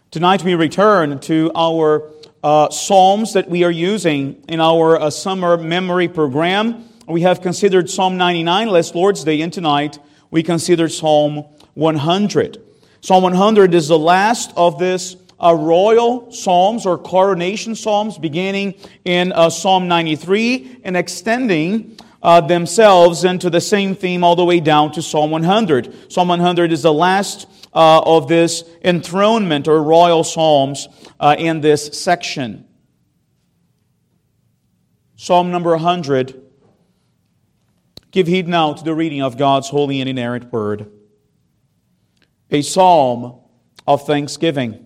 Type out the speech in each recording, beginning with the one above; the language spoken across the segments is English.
Tonight we return to our Psalms that we are using in our summer memory program. We have considered Psalm 99 last Lord's Day, and tonight we consider Psalm 100. Psalm 100 is the last of this royal psalms or coronation psalms, beginning in Psalm 93 and extending themselves into the same theme all the way down to Psalm 100. Psalm 100 is the last of this enthronement or royal psalms in this section. Psalm number 100. Give heed now to the reading of God's holy and inerrant word. A psalm of thanksgiving.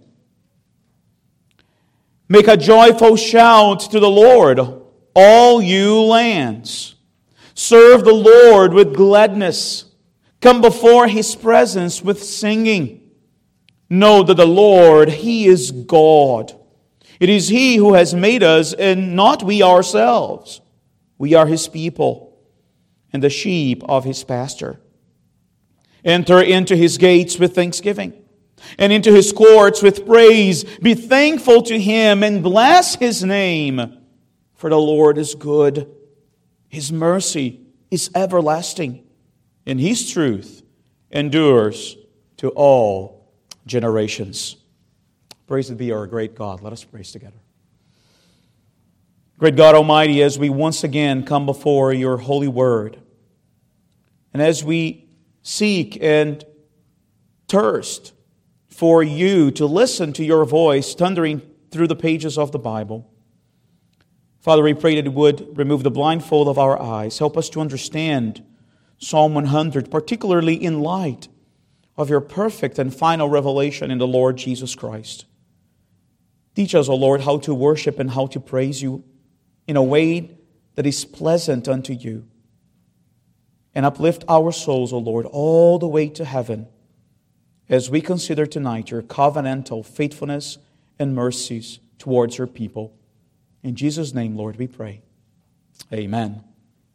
Make a joyful shout to the Lord, all you lands. Serve the Lord with gladness. Come before His presence with singing. Know that the Lord, He is God. It is He who has made us, and not we ourselves. We are His people, and the sheep of His pasture. Enter into His gates with thanksgiving, and into His courts with praise. Be thankful to Him, and bless His name. For the Lord is good. His mercy is everlasting, and His truth endures to all generations. Praise be our great God. Let us praise together. Great God Almighty, as we once again come before Your holy word, and as we seek and thirst for You to listen to Your voice thundering through the pages of the Bible, Father, we pray that You would remove the blindfold of our eyes. Help us to understand Psalm 100, particularly in light of Your perfect and final revelation in the Lord Jesus Christ. Teach us, O Lord, how to worship and how to praise You in a way that is pleasant unto You. And uplift our souls, O Lord, all the way to heaven as we consider tonight Your covenantal faithfulness and mercies towards Your people. In Jesus' name, Lord, we pray. Amen.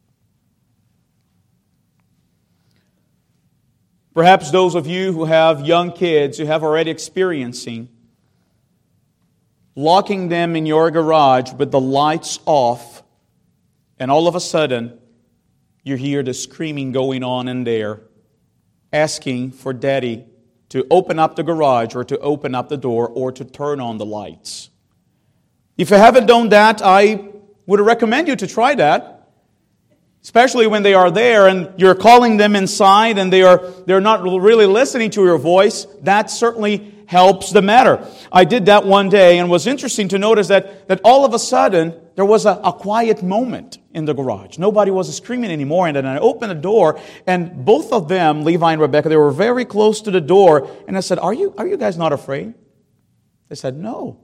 Perhaps those of you who have young kids, you have already experiencing locking them in your garage with the lights off, and all of a sudden, you hear the screaming going on in there, asking for Daddy to open up the garage or to open up the door or to turn on the lights. If you haven't done that, I would recommend you to try that. Especially when they are there and you're calling them inside and they're not really listening to your voice. That certainly helps the matter. I did that one day, and it was interesting to notice that all of a sudden there was a quiet moment in the garage. Nobody was screaming anymore. And then I opened the door, and both of them, Levi and Rebecca, they were very close to the door. And I said, Are you guys not afraid? They said, No.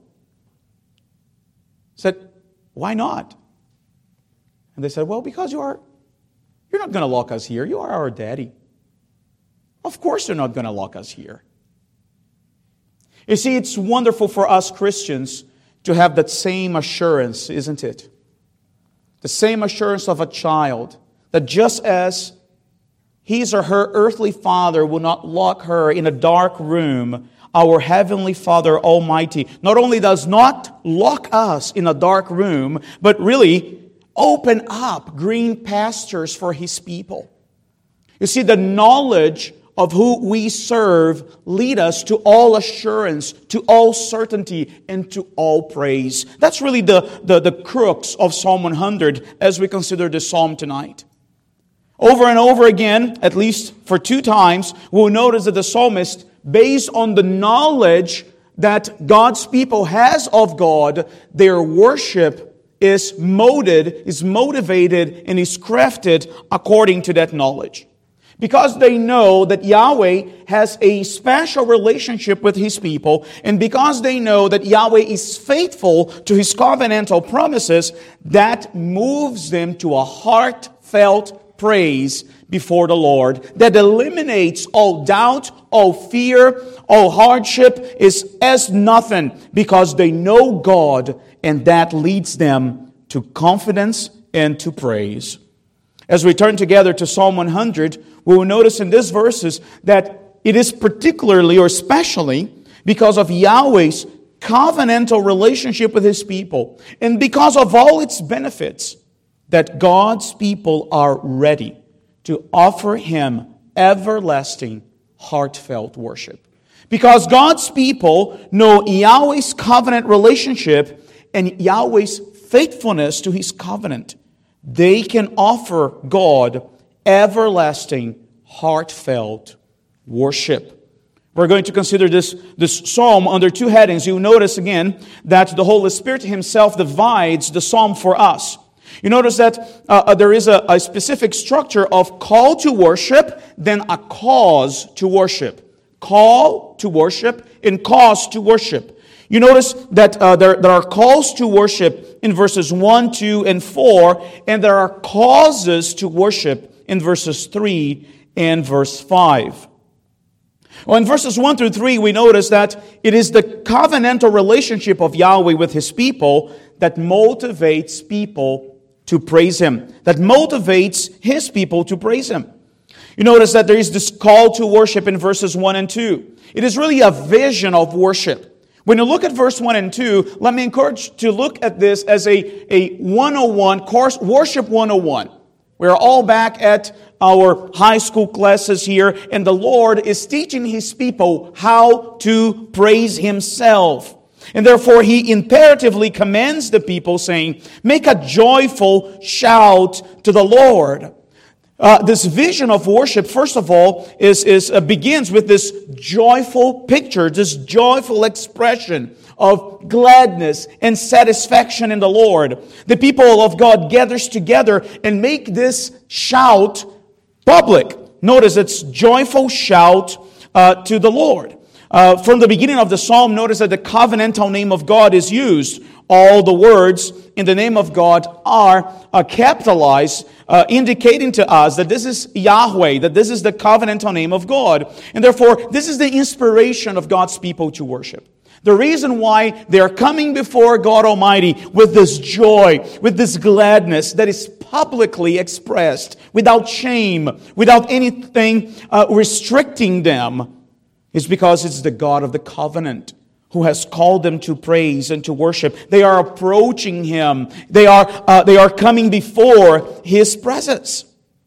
I said, Why not? And they said, Well, because you're not going to lock us here. You are our daddy. Of course you're not going to lock us here. You see, it's wonderful for us Christians to have that same assurance, isn't it? The same assurance of a child, that just as his or her earthly father will not lock her in a dark room, our Heavenly Father Almighty not only does not lock us in a dark room, but really open up green pastures for His people. You see, the knowledge of who we serve lead us to all assurance, to all certainty, and to all praise. That's really the crux of Psalm 100 as we consider this psalm tonight. Over and over again, at least for 2 times, we'll notice that the psalmist, based on the knowledge that God's people has of God, their worship is motivated, and is crafted according to that knowledge. Because they know that Yahweh has a special relationship with His people, and because they know that Yahweh is faithful to His covenantal promises, that moves them to a heartfelt praise before the Lord that eliminates all doubt, all fear, all hardship is as nothing, because they know God, and that leads them to confidence and to praise. As we turn together to Psalm 100, we will notice in these verses that it is particularly or especially because of Yahweh's covenantal relationship with His people, and because of all its benefits, that God's people are ready to offer Him everlasting, heartfelt worship. Because God's people know Yahweh's covenant relationship and Yahweh's faithfulness to His covenant, they can offer God everlasting, heartfelt worship. We're going to consider this psalm under two headings. You'll notice again that the Holy Spirit Himself divides the psalm for us. You notice that there is a specific structure of call to worship, then a cause to worship. Call to worship and cause to worship. You notice that there are calls to worship in verses 1, 2, and 4, and there are causes to worship in verses 3 and verse 5. Well, in verses 1 through 3, we notice that it is the covenantal relationship of Yahweh with His people that motivates people to praise Him, that motivates His people to praise Him. You notice that there is this call to worship in verses 1 and 2. It is really a vision of worship. When you look at verse 1 and 2, let me encourage you to look at this as a 101 course, Worship 101. We're all back at our high school classes here, and the Lord is teaching His people how to praise Himself. And therefore, He imperatively commands the people, saying, make a joyful shout to the Lord. This vision of worship, first of all, begins with this joyful picture, this joyful expression of gladness and satisfaction in the Lord. The people of God gathers together and make this shout public. Notice it's joyful shout to the Lord. From the beginning of the psalm, notice that the covenantal name of God is used. All the words in the name of God are capitalized, indicating to us that this is Yahweh, that this is the covenantal name of God. And therefore, this is the inspiration of God's people to worship. The reason why they are coming before God Almighty with this joy, with this gladness that is publicly expressed, without shame, without anything restricting them, is because it's the God of the covenant who has called them to praise and to worship. They are approaching Him. They are coming before His presence.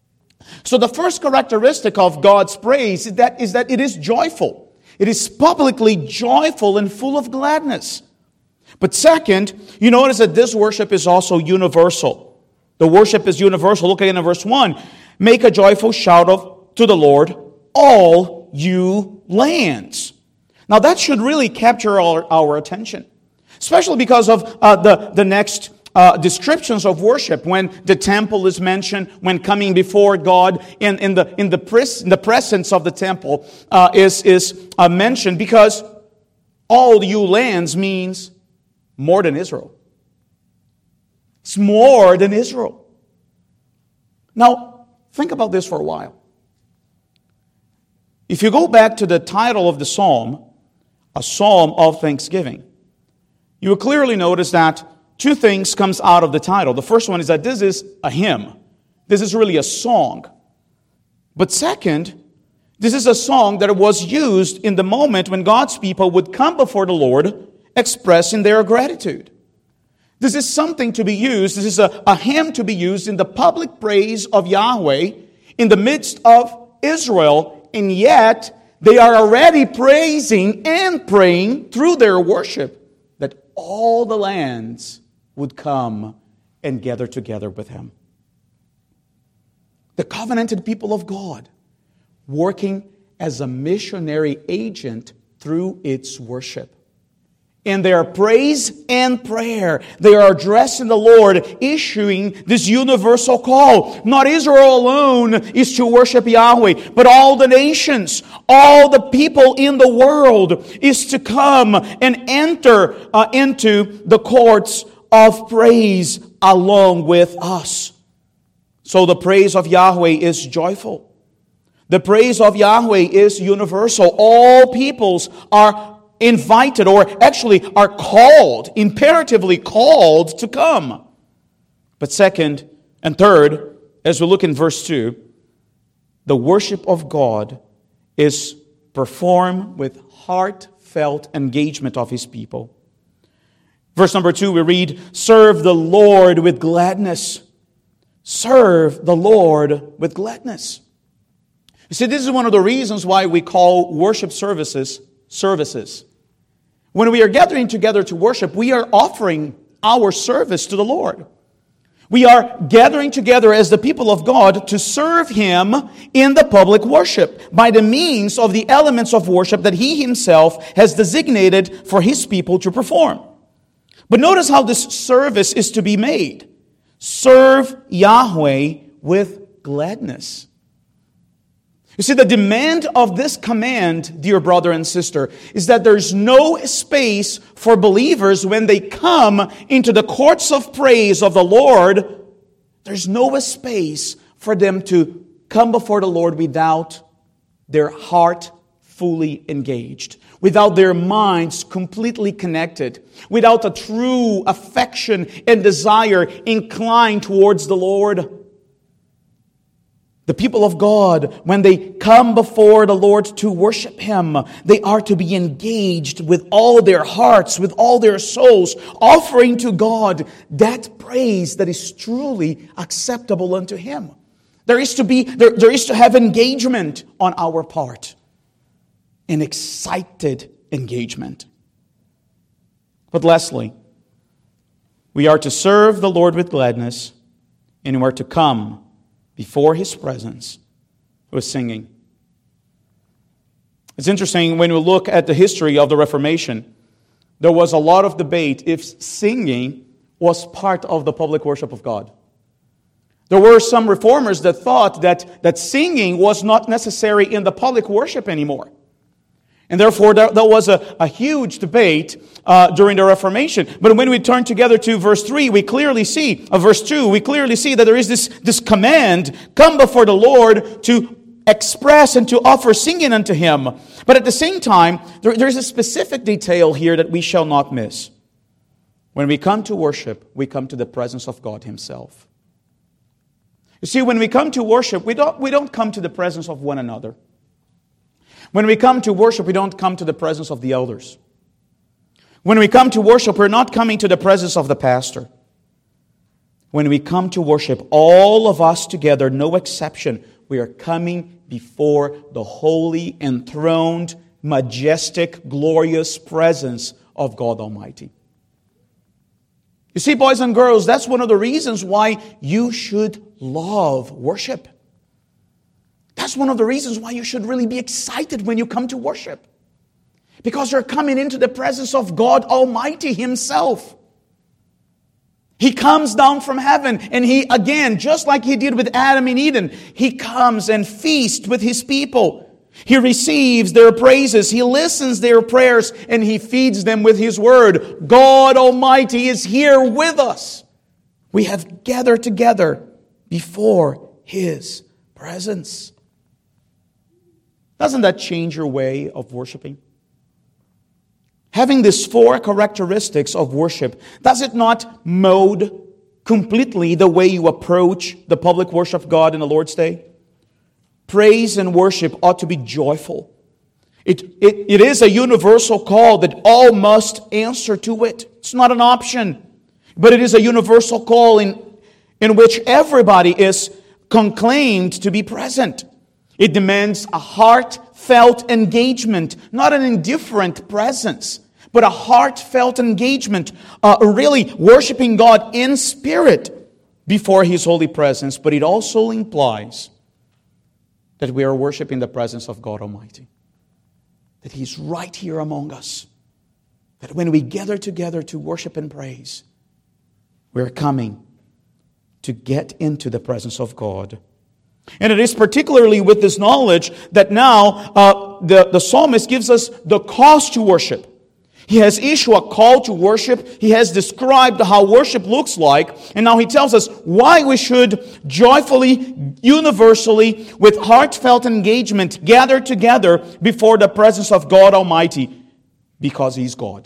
So the first characteristic of God's praise is that it is joyful. It is publicly joyful and full of gladness. But second, you notice that this worship is also universal. The worship is universal. Look again in verse 1. Make a joyful shout to the Lord, all you lands. Now that should really capture our attention, especially because of the next descriptions of worship. When the temple is mentioned, when coming before God in the presence of the temple is mentioned, because all you lands means more than Israel. It's more than Israel. Now, think about this for a while. If you go back to the title of the psalm, a psalm of thanksgiving, you will clearly notice that two things comes out of the title. The first one is that this is a hymn. This is really a song. But second, this is a song that was used in the moment when God's people would come before the Lord expressing their gratitude. This is something to be used. This is a hymn to be used in the public praise of Yahweh in the midst of Israel. And yet, they are already praising and praying through their worship that all the lands would come and gather together with Him. The covenanted people of God working as a missionary agent through its worship. In their praise and prayer, they are addressing the Lord, issuing this universal call. Not Israel alone is to worship Yahweh, but all the nations, all the people in the world is to come and enter into the courts of praise along with us. So the praise of Yahweh is joyful. The praise of Yahweh is universal. All peoples are invited, or actually are called, imperatively called to come. But second and third, as we look in verse 2, the worship of God is performed with heartfelt heartfelt engagement of His people. Verse number 2, we read, serve the Lord with gladness. Serve the Lord with gladness. You see, this is one of the reasons why we call worship services. When we are gathering together to worship, we are offering our service to the Lord. We are gathering together as the people of God to serve Him in the public worship by the means of the elements of worship that He Himself has designated for His people to perform. But notice how this service is to be made. Serve Yahweh with gladness. You see, the demand of this command, dear brother and sister, is that there's no space for believers when they come into the courts of praise of the Lord. There's no space for them to come before the Lord without their heart fully engaged, without their minds completely connected, without a true affection and desire inclined towards the Lord. The people of God, when they come before the Lord to worship Him, they are to be engaged with all their hearts, with all their souls, offering to God that praise that is truly acceptable unto Him. There is to have engagement on our part, an excited engagement. But lastly, we are to serve the Lord with gladness, and we are to come before His presence with singing. It's interesting when we look at the history of the Reformation, there was a lot of debate if singing was part of the public worship of God. There were some reformers that thought that singing was not necessary in the public worship anymore. And therefore, there was a huge debate during the Reformation. But when we turn together to verse 3, we clearly see, verse 2, we clearly see that there is this command, come before the Lord to express and to offer singing unto Him. But at the same time, there's a specific detail here that we shall not miss. When we come to worship, we come to the presence of God Himself. You see, when we come to worship, we don't come to the presence of one another. When we come to worship, we don't come to the presence of the elders. When we come to worship, we're not coming to the presence of the pastor. When we come to worship, all of us together, no exception, we are coming before the holy, enthroned, majestic, glorious presence of God Almighty. You see, boys and girls, that's one of the reasons why you should love worship. That's one of the reasons why you should really be excited when you come to worship. Because you're coming into the presence of God Almighty Himself. He comes down from heaven and He, again, just like He did with Adam in Eden, He comes and feasts with His people. He receives their praises, He listens their prayers, and He feeds them with His word. God Almighty is here with us. We have gathered together before His presence. Doesn't that change your way of worshiping? Having these 4 characteristics of worship, does it not mold completely the way you approach the public worship of God in the Lord's Day? Praise and worship ought to be joyful. It is a universal call that all must answer to it. It's not an option, but it is a universal call in which everybody is conclaimed to be present. It demands a heartfelt engagement, not an indifferent presence, but a heartfelt engagement, really worshiping God in spirit before His holy presence. But it also implies that we are worshiping the presence of God Almighty, that He's right here among us, that when we gather together to worship and praise, we're coming to get into the presence of God. And it is particularly with this knowledge that now the psalmist gives us the cause to worship. He has issued a call to worship. He has described how worship looks like. And now he tells us why we should joyfully, universally, with heartfelt engagement, gather together before the presence of God Almighty. Because He's God.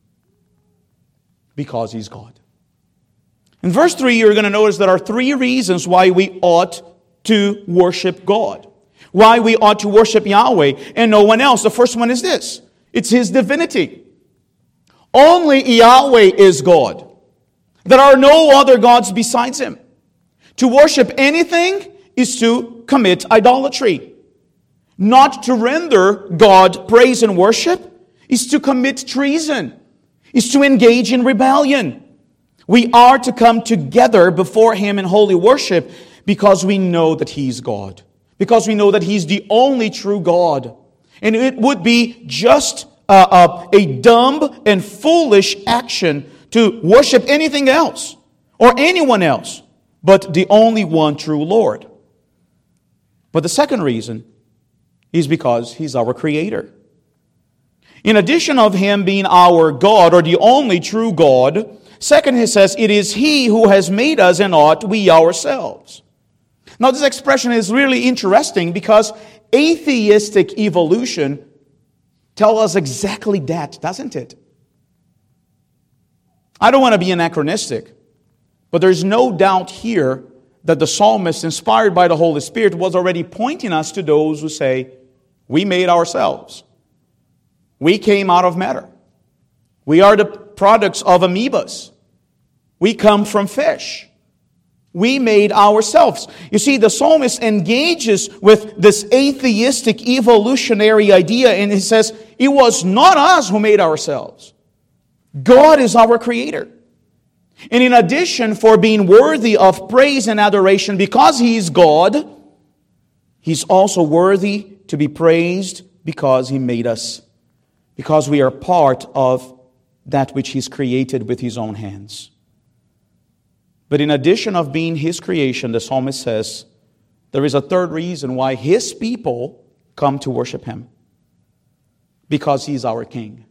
Because He's God. In verse 3, you're going to notice there are 3 reasons why we ought to worship God. Why we ought to worship Yahweh and no one else. The first one is this. It's His divinity. Only Yahweh is God. There are no other gods besides Him. To worship anything is to commit idolatry. Not to render God praise and worship is to commit treason, is to engage in rebellion. We are to come together before Him in holy worship because we know that He's God. Because we know that He's the only true God. And it would be just a dumb and foolish action to worship anything else or anyone else but the only one true Lord. But the second reason is because He's our Creator. In addition of Him being our God or the only true God, second, He says, it is He who has made us and not we ourselves. Now this expression is really interesting because atheistic evolution tells us exactly that, doesn't it? I don't want to be anachronistic, but there's no doubt here that the psalmist, inspired by the Holy Spirit, was already pointing us to those who say, we made ourselves. We came out of matter. We are the products of amoebas. We come from fish. We made ourselves. You see, the psalmist engages with this atheistic evolutionary idea, and he says, it was not us who made ourselves. God is our Creator. And in addition, for being worthy of praise and adoration because He is God, He's also worthy to be praised because He made us. Because we are part of that which He's created with His own hands. But in addition of being His creation, the psalmist says, there is a third reason why His people come to worship Him. Because He's our King.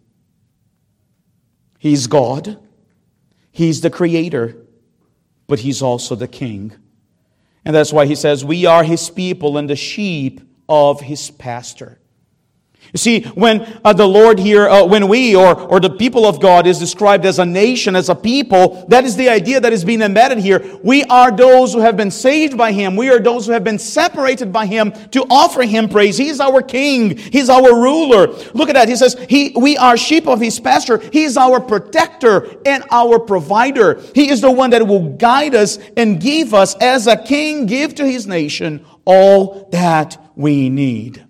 He's God. He's the Creator. But He's also the King. And that's why He says, we are His people and the sheep of His pasture. You see, when the Lord here, when we or the people of God is described as a nation, as a people, that is the idea that is being embedded here. We are those who have been saved by Him. We are those who have been separated by Him to offer Him praise. He is our King. He's our ruler. Look at that. He says, we are sheep of His pasture. He is our protector and our provider. He is the one that will guide us and give us, as a king, give to His nation all that we need.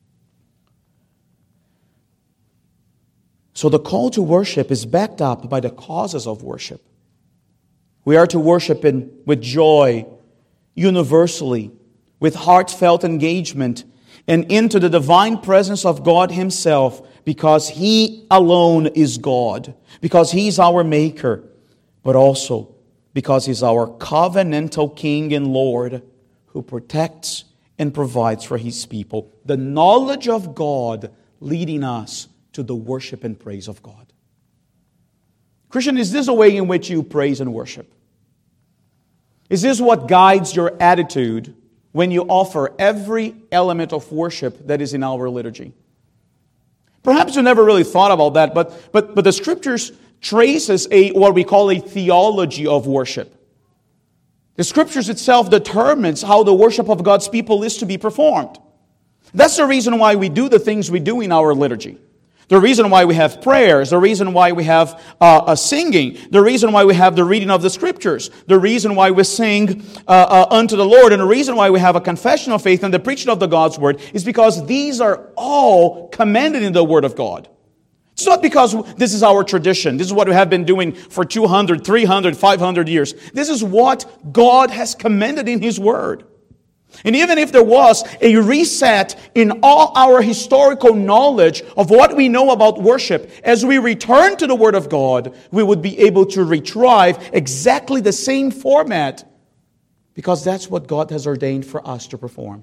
So the call to worship is backed up by the causes of worship. We are to worship with joy, universally, with heartfelt engagement, and into the divine presence of God Himself, because He alone is God, because He's our Maker, but also because He's our covenantal King and Lord who protects and provides for His people. The knowledge of God leading us to the worship and praise of God. Christian, is this a way in which you praise and worship? Is this what guides your attitude when you offer every element of worship that is in our liturgy? Perhaps you never really thought about that, but the Scriptures traces what we call a theology of worship. The Scriptures itself determines how the worship of God's people is to be performed. That's the reason why we do the things we do in our liturgy. The reason why we have prayers, the reason why we have singing, the reason why we have the reading of the Scriptures, the reason why we sing unto the Lord, and the reason why we have a confession of faith and the preaching of the God's Word is because these are all commanded in the Word of God. It's not because this is our tradition. This is what we have been doing for 200, 300, 500 years. This is what God has commanded in His Word. And even if there was a reset in all our historical knowledge of what we know about worship, as we return to the Word of God, we would be able to retrieve exactly the same format, because that's what God has ordained for us to perform.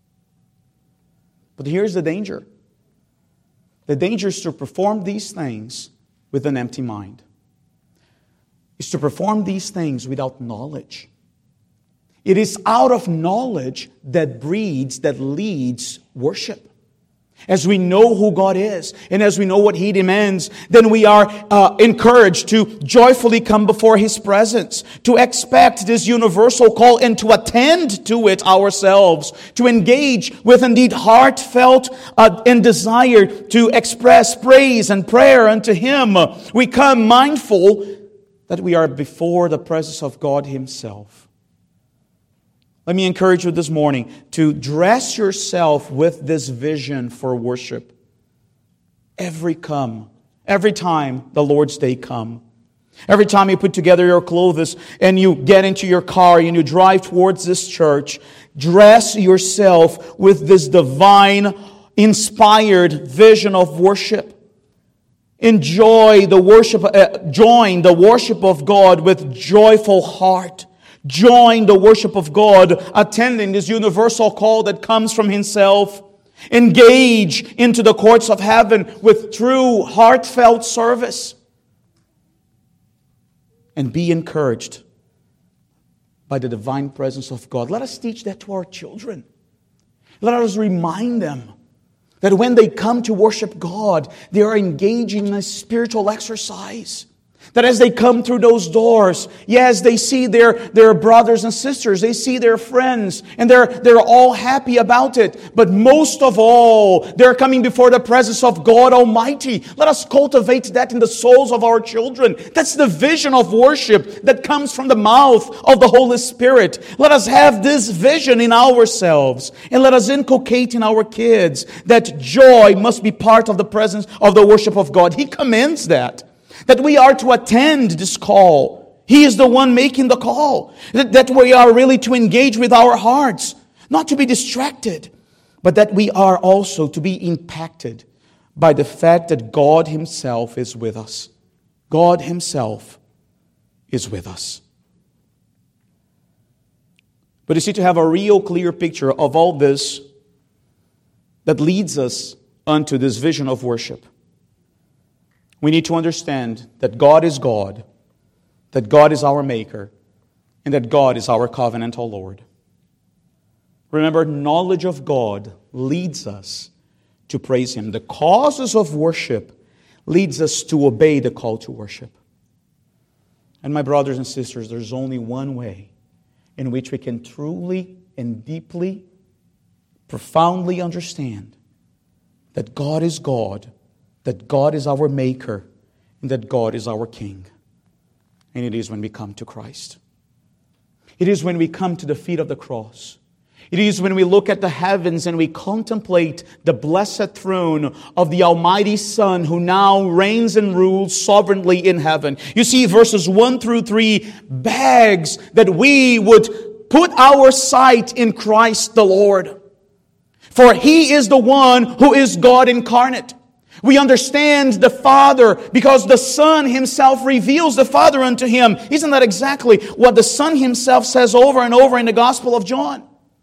But here's the danger. The danger is to perform these things with an empty mind. It's to perform these things without knowledge. It is out of knowledge that breeds, that leads worship. As we know who God is, and as we know what He demands, then we are encouraged to joyfully come before His presence, to expect this universal call and to attend to it ourselves, to engage with indeed heartfelt and desire to express praise and prayer unto Him. We come mindful that we are before the presence of God Himself. Let me encourage you this morning to dress yourself with this vision for worship. Every time the Lord's Day come. Every time you put together your clothes and you get into your car and you drive towards this church, dress yourself with this divine, inspired vision of worship. Enjoy the worship, join the worship of God with joyful heart. Join the worship of God, attending this universal call that comes from Himself. Engage into the courts of heaven with true, heartfelt service. And be encouraged by the divine presence of God. Let us teach that to our children. Let us remind them that when they come to worship God, they are engaging in a spiritual exercise. That as they come through those doors, yes, they see their brothers and sisters, they see their friends, and they're all happy about it. But most of all, they're coming before the presence of God Almighty. Let us cultivate that in the souls of our children. That's the vision of worship that comes from the mouth of the Holy Spirit. Let us have this vision in ourselves, and let us inculcate in our kids that joy must be part of the presence of the worship of God. He commands that we are to attend this call. He is the one making the call. That we are really to engage with our hearts, not to be distracted, but that we are also to be impacted by the fact that God Himself is with us. God Himself is with us. But you see, to have a real clear picture of all this that leads us unto this vision of worship, we need to understand that God is God, that God is our Maker, and that God is our covenantal Lord. Remember, knowledge of God leads us to praise Him. The causes of worship leads us to obey the call to worship. And my brothers and sisters, there's only one way in which we can truly and deeply, profoundly understand that God is God, that God is our Maker, and that God is our King. And it is when we come to Christ. It is when we come to the feet of the cross. It is when we look at the heavens and we contemplate the blessed throne of the Almighty Son who now reigns and rules sovereignly in heaven. You see, verses 1 through 3 begs that we would put our sight in Christ the Lord. For He is the one who is God incarnate. We understand the Father because the Son Himself reveals the Father unto Him. Isn't that exactly what the Son Himself says over and over in the Gospel of John?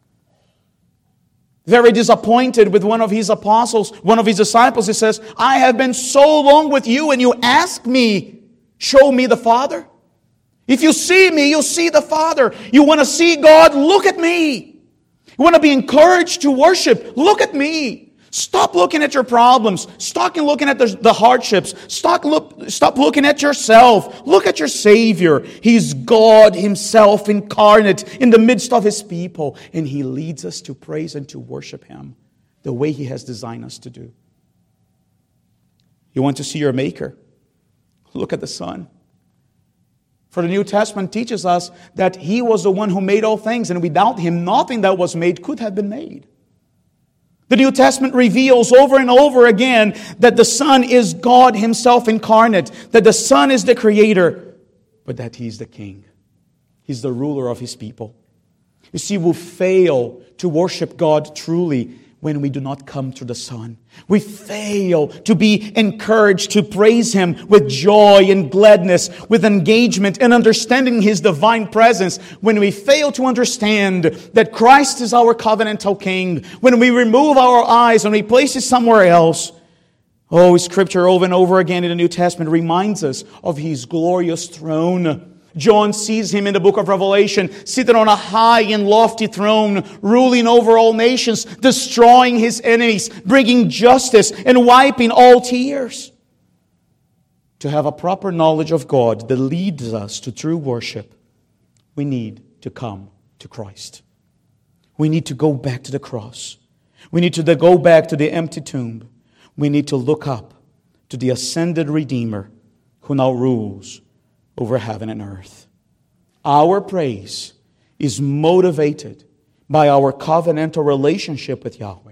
Very disappointed with one of His apostles, one of His disciples, He says, I have been so long with you and you ask me, show me the Father. If you see me, you'll see the Father. You want to see God? Look at me. You want to be encouraged to worship? Look at me. Stop looking at your problems. Stop looking at the hardships. Stop looking at yourself. Look at your Savior. He's God Himself incarnate in the midst of His people. And He leads us to praise and to worship Him the way He has designed us to do. You want to see your Maker? Look at the Son. For the New Testament teaches us that He was the one who made all things, and without Him, nothing that was made could have been made. The New Testament reveals over and over again that the Son is God Himself incarnate, that the Son is the Creator, but that He's the King. He's the ruler of His people. You see, we fail to worship God truly when we do not come to the Son. We fail to be encouraged to praise Him with joy and gladness, with engagement and understanding His divine presence, when we fail to understand that Christ is our covenantal King, when we remove our eyes and we place it somewhere else. Oh, Scripture over and over again in the New Testament reminds us of His glorious throne. John sees him in the book of Revelation, seated on a high and lofty throne, ruling over all nations, destroying his enemies, bringing justice, and wiping all tears. To have a proper knowledge of God that leads us to true worship, we need to come to Christ. We need to go back to the cross. We need to go back to the empty tomb. We need to look up to the ascended Redeemer who now rules over heaven and earth. Our praise is motivated by our covenantal relationship with Yahweh.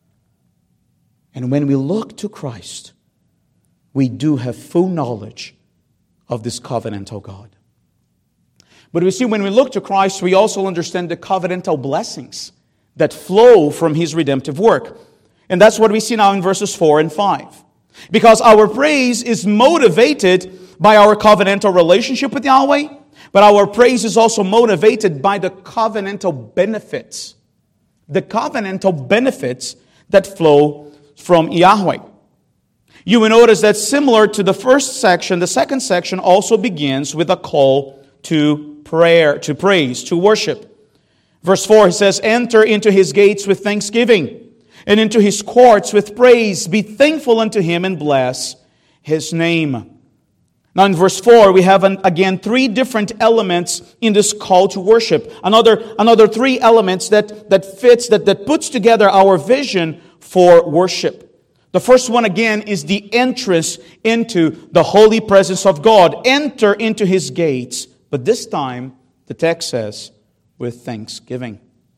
And when we look to Christ, we do have full knowledge of this covenantal God. But we see when we look to Christ, we also understand the covenantal blessings that flow from His redemptive work. And that's what we see now in verses 4 and 5. Because our praise is motivated by our covenantal relationship with Yahweh, but our praise is also motivated by the covenantal benefits. The covenantal benefits that flow from Yahweh. You will notice that similar to the first section, the second section also begins with a call to prayer, to praise, to worship. Verse 4, he says, "Enter into His gates with thanksgiving, and into His courts with praise. Be thankful unto Him and bless His name." Now in verse 4, we have again three different elements in this call to worship. Another three elements that puts together our vision for worship. The first one again is the entrance into the holy presence of God. Enter into His gates. But this time, the text says, with thanksgiving.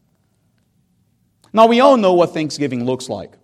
Now we all know what thanksgiving looks like.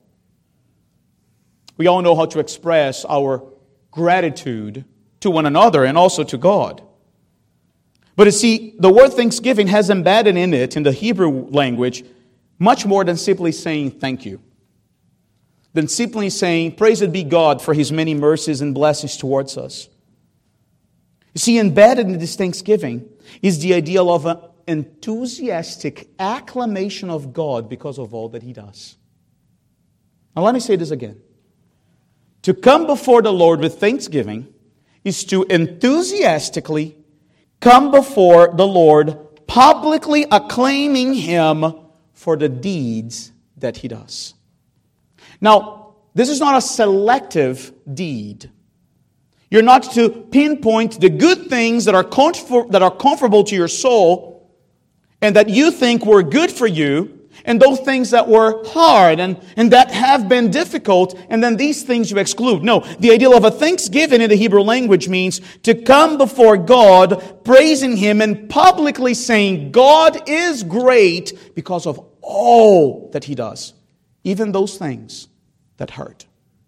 We all know how to express our gratitude to one another and also to God. But you see, the word thanksgiving has embedded in it, in the Hebrew language, much more than simply saying thank you. Than simply saying, praised be God for His many mercies and blessings towards us. You see, embedded in this thanksgiving is the idea of an enthusiastic acclamation of God because of all that He does. Now let me say this again. To come before the Lord with thanksgiving is to enthusiastically come before the Lord, publicly acclaiming Him for the deeds that He does. Now, this is not a selective deed. You're not to pinpoint the good things that are comfortable to your soul and that you think were good for you, and those things that were hard and that have been difficult, and then these things you exclude. No, the idea of a thanksgiving in the Hebrew language means to come before God, praising Him and publicly saying, God is great because of all that He does. Even those things that hurt.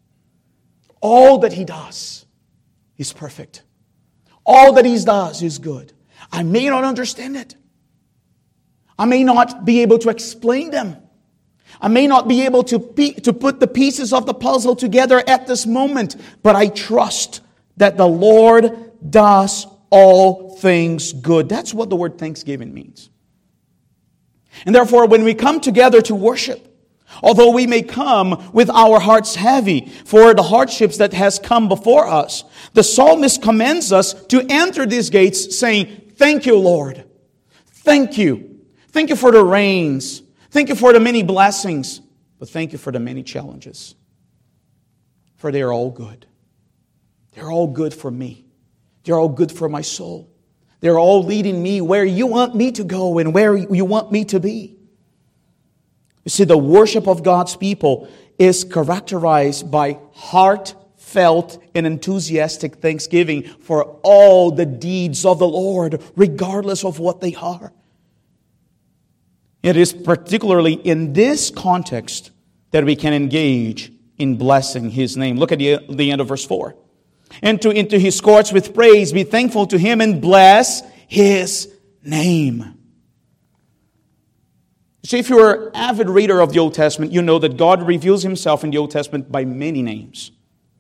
All that He does is perfect. All that He does is good. I may not understand it. I may not be able to explain them. I may not be able to put the pieces of the puzzle together at this moment, but I trust that the Lord does all things good. That's what the word thanksgiving means. And therefore, when we come together to worship, although we may come with our hearts heavy for the hardships that has come before us, the psalmist commends us to enter these gates saying, thank you, Lord. Thank you. Thank you for the rains. Thank you for the many blessings. But thank you for the many challenges. For they are all good. They're all good for me. They're all good for my soul. They're all leading me where you want me to go and where you want me to be. You see, the worship of God's people is characterized by heartfelt and enthusiastic thanksgiving for all the deeds of the Lord, regardless of what they are. It is particularly in this context that we can engage in blessing His name. Look at the end of verse 4. Enter into His courts with praise, be thankful to Him, and bless His name. See, if you're an avid reader of the Old Testament, you know that God reveals Himself in the Old Testament by many names.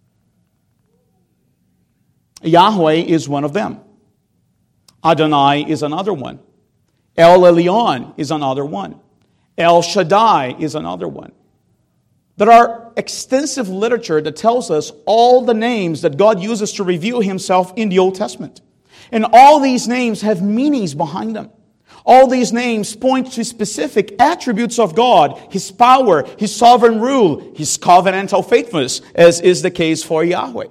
Yahweh is one of them. Adonai is another one. El Elyon is another one. El Shaddai is another one. There are extensive literature that tells us all the names that God uses to reveal Himself in the Old Testament. And all these names have meanings behind them. All these names point to specific attributes of God, His power, His sovereign rule, His covenantal faithfulness, as is the case for Yahweh.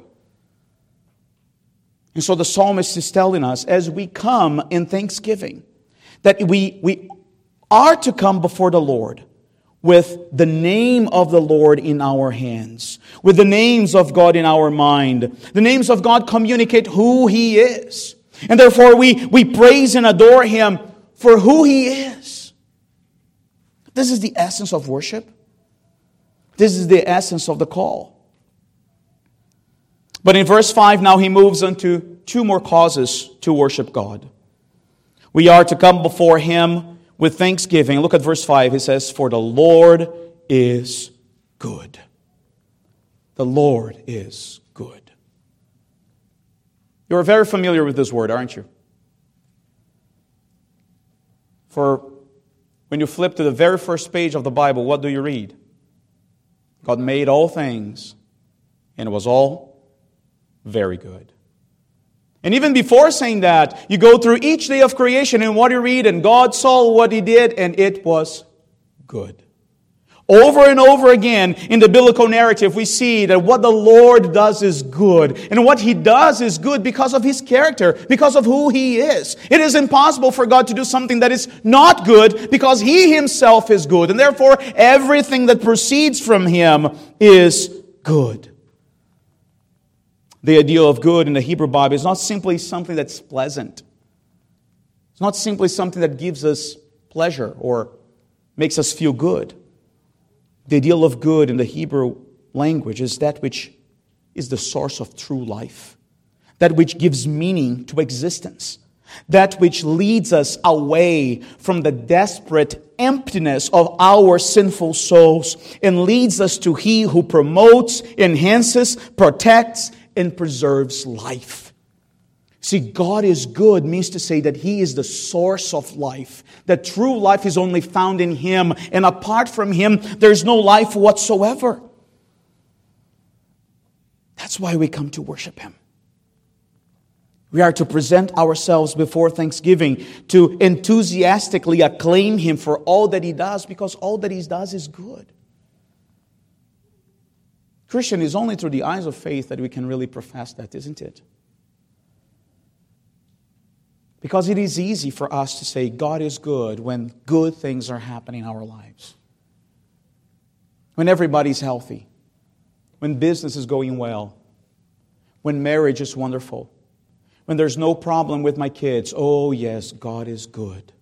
And so the psalmist is telling us, as we come in thanksgiving, that we are to come before the Lord with the name of the Lord in our hands, with the names of God in our mind. The names of God communicate who He is. And therefore we praise and adore Him for who He is. This is the essence of worship. This is the essence of the call. But in verse 5 now he moves on to two more causes to worship God. We are to come before Him with thanksgiving. Look at verse 5. He says, "For the Lord is good." The Lord is good. You're very familiar with this word, aren't you? For when you flip to the very first page of the Bible, what do you read? God made all things, and it was all very good. And even before saying that, you go through each day of creation, and what you read, and God saw what He did, and it was good. Over and over again in the biblical narrative, we see that what the Lord does is good. And what He does is good because of His character, because of who He is. It is impossible for God to do something that is not good because He Himself is good. And therefore, everything that proceeds from Him is good. The idea of good in the Hebrew Bible is not simply something that's pleasant. It's not simply something that gives us pleasure or makes us feel good. The ideal of good in the Hebrew language is that which is the source of true life, that which gives meaning to existence, that which leads us away from the desperate emptiness of our sinful souls and leads us to He who promotes, enhances, protects, and preserves life. See, God is good means to say that He is the source of life. That true life is only found in Him. And apart from Him, there's no life whatsoever. That's why we come to worship Him. We are to present ourselves before thanksgiving, to enthusiastically acclaim Him for all that He does, because all that He does is good. Christian, is only through the eyes of faith that we can really profess that, isn't it? Because it is easy for us to say God is good when good things are happening in our lives. When everybody's healthy. When business is going well. When marriage is wonderful. When there's no problem with my kids. Oh yes, God is good.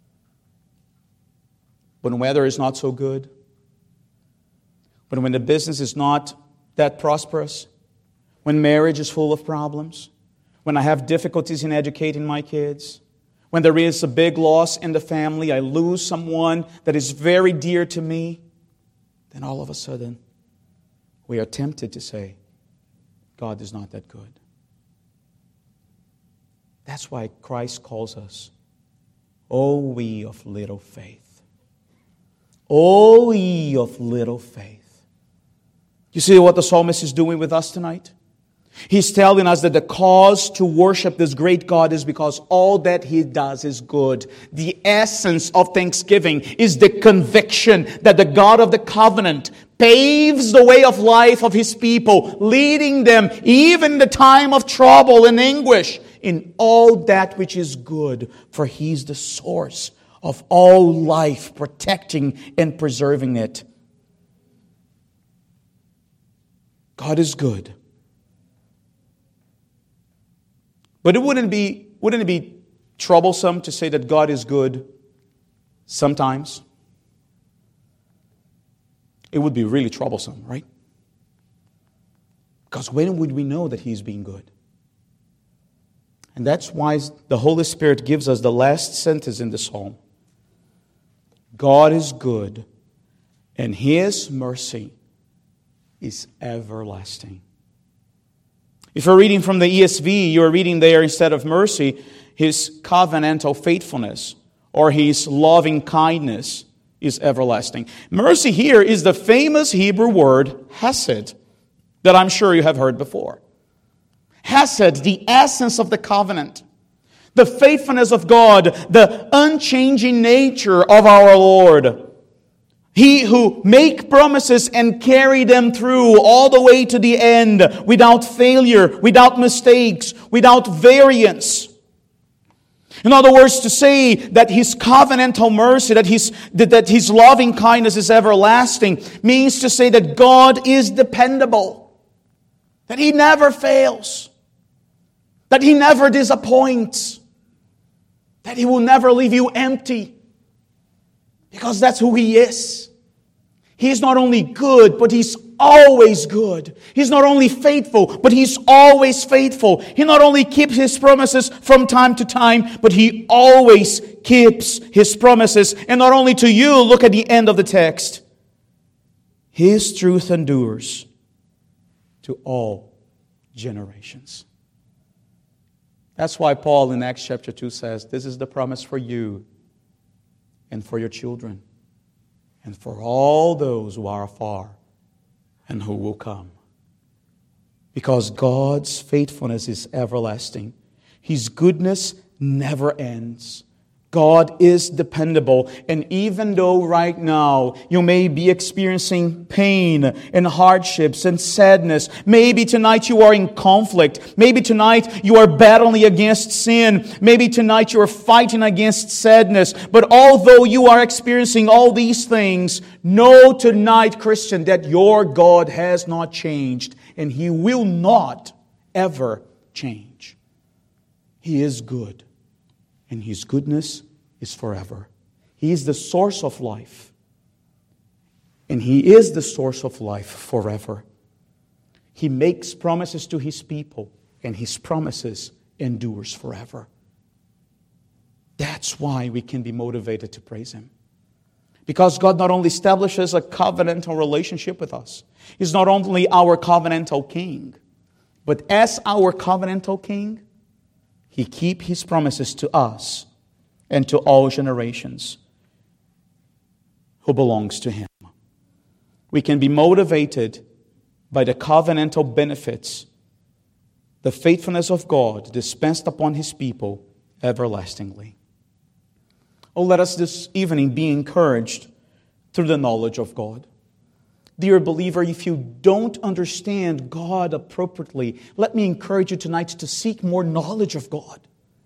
When weather is not so good. But when the business is not that prosperous. When marriage is full of problems. When I have difficulties in educating my kids, when there is a big loss in the family, I lose someone that is very dear to me, then all of a sudden, we are tempted to say, God is not that good. That's why Christ calls us, O we of little faith. O ye of little faith. You see what the psalmist is doing with us tonight? He's telling us that the cause to worship this great God is because all that He does is good. The essence of thanksgiving is the conviction that the God of the covenant paves the way of life of His people, leading them even in the time of trouble and anguish in all that which is good, for He's the source of all life, protecting and preserving it. God is good. But wouldn't it be troublesome to say that God is good sometimes? It would be really troublesome, right? Because when would we know that He's being good? And that's why the Holy Spirit gives us the last sentence in the psalm. God is good, and His mercy is everlasting. If you're reading from the ESV, you're reading there instead of mercy, His covenantal faithfulness or His loving kindness is everlasting. Mercy here is the famous Hebrew word hesed that I'm sure you have heard before. Hesed, the essence of the covenant. The faithfulness of God, the unchanging nature of our Lord. He who make promises and carry them through all the way to the end without failure, without mistakes, without variance. In other words, to say that His covenantal mercy, that His loving kindness is everlasting, means to say that God is dependable. That He never fails. That He never disappoints. That He will never leave you empty. Because that's who He is. He's not only good, but He's always good. He's not only faithful, but He's always faithful. He not only keeps His promises from time to time, but He always keeps His promises. And not only to you, look at the end of the text. His truth endures to all generations. That's why Paul in Acts chapter 2 says, this is the promise for you and for your children and for all those who are afar and who will come. Because God's faithfulness is everlasting. His goodness never ends. God is dependable. And even though right now you may be experiencing pain and hardships and sadness, maybe tonight you are in conflict, maybe tonight you are battling against sin, maybe tonight you are fighting against sadness, but although you are experiencing all these things, know tonight, Christian, that your God has not changed and He will not ever change. He is good. And His goodness is forever. He is the source of life. And He is the source of life forever. He makes promises to His people, and His promises endures forever. That's why we can be motivated to praise Him. Because God not only establishes a covenantal relationship with us, He's not only our covenantal King, but as our covenantal King, He keeps His promises to us and to all generations who belongs to Him. We can be motivated by the covenantal benefits, the faithfulness of God dispensed upon His people everlastingly. Oh, let us this evening be encouraged through the knowledge of God. Dear believer, if you don't understand God appropriately, let me encourage you tonight to seek more knowledge of God.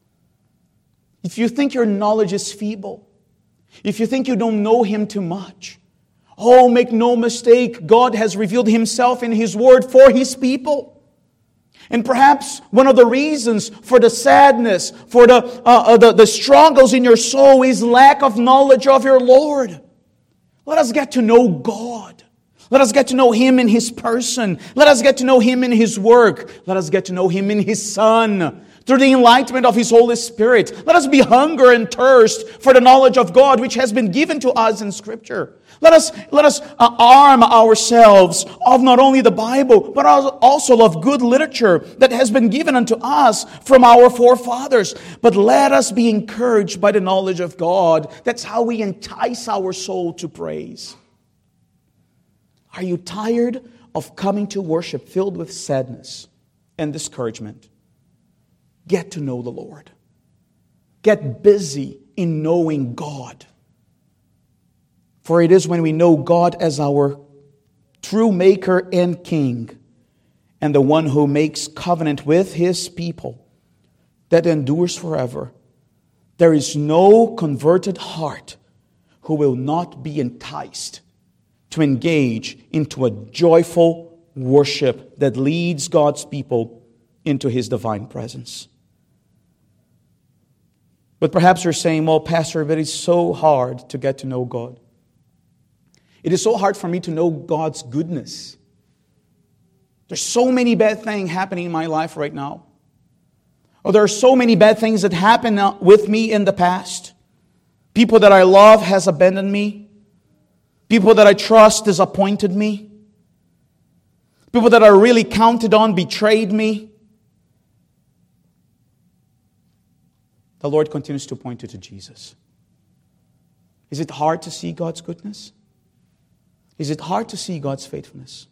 If you think your knowledge is feeble, if you think you don't know Him too much, oh, make no mistake, God has revealed Himself in His Word for His people. And perhaps one of the reasons for the sadness, for the struggles in your soul is lack of knowledge of your Lord. Let us get to know God. Let us get to know Him in His person. Let us get to know Him in His work. Let us get to know Him in His Son. Through the enlightenment of His Holy Spirit. Let us be hunger and thirst for the knowledge of God which has been given to us in Scripture. Let us arm ourselves of not only the Bible, but also of good literature that has been given unto us from our forefathers. But let us be encouraged by the knowledge of God. That's how we entice our soul to praise. Are you tired of coming to worship filled with sadness and discouragement? Get to know the Lord. Get busy in knowing God. For it is when we know God as our true Maker and King, and the one who makes covenant with His people, that endures forever. There is no converted heart who will not be enticed to engage into a joyful worship that leads God's people into His divine presence. But perhaps you're saying, well, Pastor, but it's so hard to get to know God. It is so hard for me to know God's goodness. There's so many bad things happening in my life right now. Or there are so many bad things that happened with me in the past. People that I love has abandoned me. People that I trust disappointed me. People that I really counted on betrayed me. The Lord continues to point you to Jesus. Is it hard to see God's goodness? Is it hard to see God's faithfulness?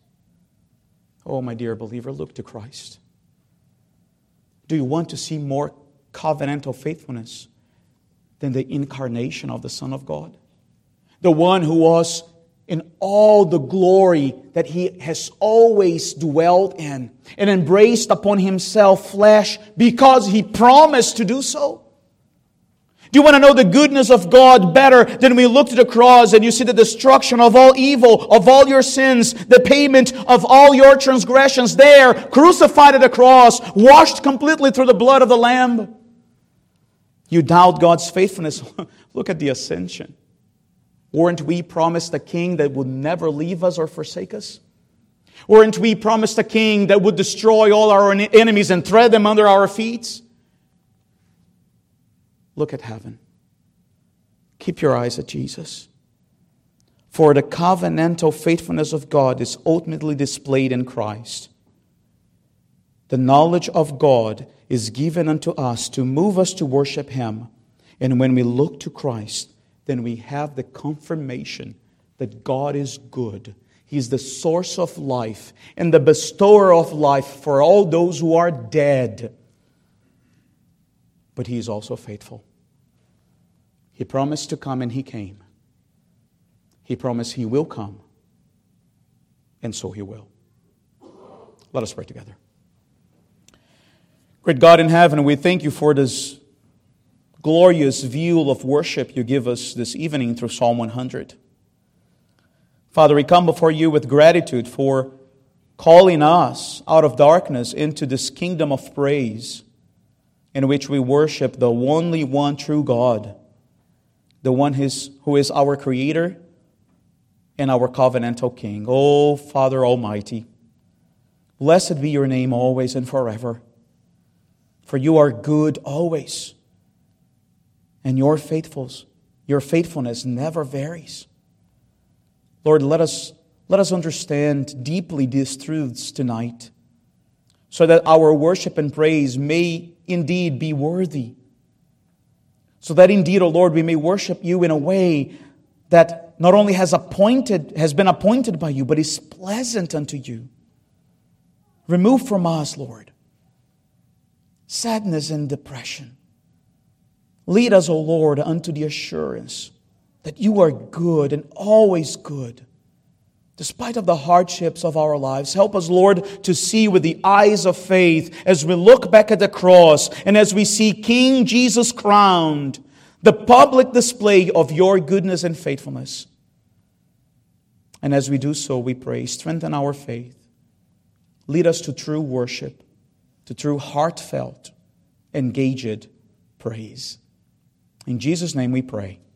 Oh, my dear believer, look to Christ. Do you want to see more covenantal faithfulness than the incarnation of the Son of God? The one who was in all the glory that He has always dwelt in and embraced upon Himself flesh because He promised to do so. Do you want to know the goodness of God better than we look to the cross and you see the destruction of all evil, of all your sins, the payment of all your transgressions there, crucified at the cross, washed completely through the blood of the Lamb? You doubt God's faithfulness. Look at the ascension. Weren't we promised a king that would never leave us or forsake us? Weren't we promised a king that would destroy all our enemies and tread them under our feet? Look at heaven. Keep your eyes at Jesus. For the covenantal faithfulness of God is ultimately displayed in Christ. The knowledge of God is given unto us to move us to worship Him. And when we look to Christ, then we have the confirmation that God is good. He is the source of life and the bestower of life for all those who are dead. But He is also faithful. He promised to come and He came. He promised He will come. And so He will. Let us pray together. Great God in heaven, we thank You for this glorious view of worship You give us this evening through Psalm 100. Father, we come before You with gratitude for calling us out of darkness into this kingdom of praise in which we worship the only one true God, the one who is our Creator and our covenantal King. Oh, Father Almighty, blessed be Your name always and forever. For You are good always, and Your faithfulness never varies. Lord, let us understand deeply these truths tonight, so that our worship and praise may indeed be worthy. So that indeed, O Lord, we may worship You in a way that not only has been appointed by You, but is pleasant unto You. Remove from us, Lord, sadness and depression. Lead us, O Lord, unto the assurance that You are good and always good, despite of the hardships of our lives. Help us, Lord, to see with the eyes of faith as we look back at the cross and as we see King Jesus crowned, the public display of Your goodness and faithfulness. And as we do so, we pray, strengthen our faith. Lead us to true worship, to true heartfelt, engaged praise. In Jesus' name we pray.